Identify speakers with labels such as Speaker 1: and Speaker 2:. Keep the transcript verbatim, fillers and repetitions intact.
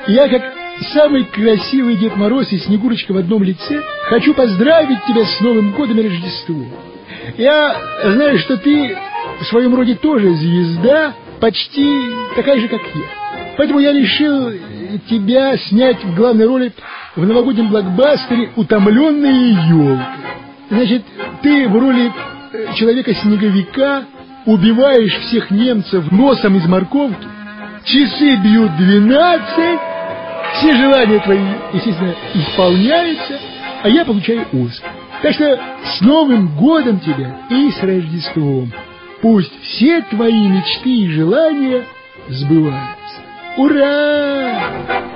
Speaker 1: Я, как самый красивый Дед Мороз и Снегурочка в одном лице, хочу поздравить тебя с Новым годом и Рождеством. Я знаю, что ты в своем роде тоже звезда, почти такая же, как я. Поэтому я решил тебя снять в главной роли в новогоднем блокбастере «Утомленные елкой». Значит, ты в роли человека-снеговика убиваешь всех немцев носом из морковки, часы бьют двенадцать, все желания твои, естественно, исполняются, а я получаю Оскар. Так что с Новым годом тебя и с Рождеством. Пусть все твои мечты и желания сбываются. Ура!